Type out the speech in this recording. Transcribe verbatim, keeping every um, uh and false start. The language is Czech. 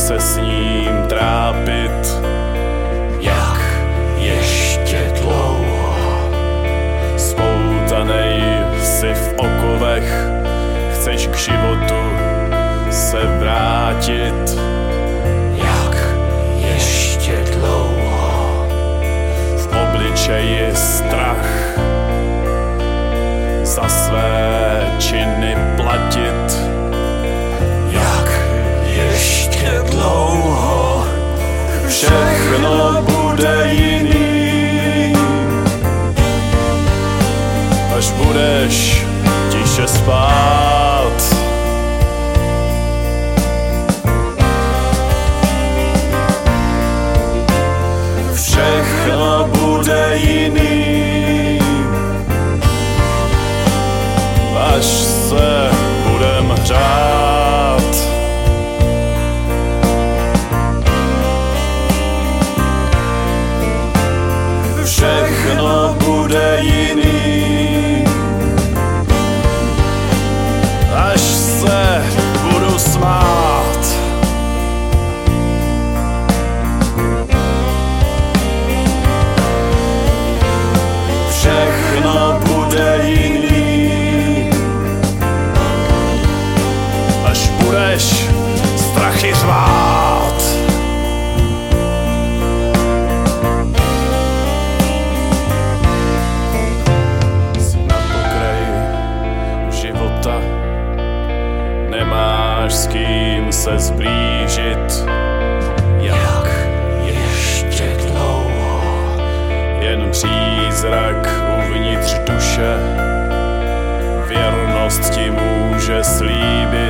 se s ním trápit. Jak ještě dlouho? Spoutanej si v okovech, chceš k životu se vrátit. Jak ještě dlouho? V obličeji strach, za své činy platit. Jak ještě dlouho? Všechno bude jiný, až budeš tiše spát. Všechno bude jiný, až se budem hřát. Všechno bude jiný, až se budu smát. Všechno bude jiný, až budeš strachy řvát. Jsi na pokraji života, nemáš s kým se zblížit. Jak ještě dlouho? Jen přízrak uvnitř duše věrnost ti může slíbit.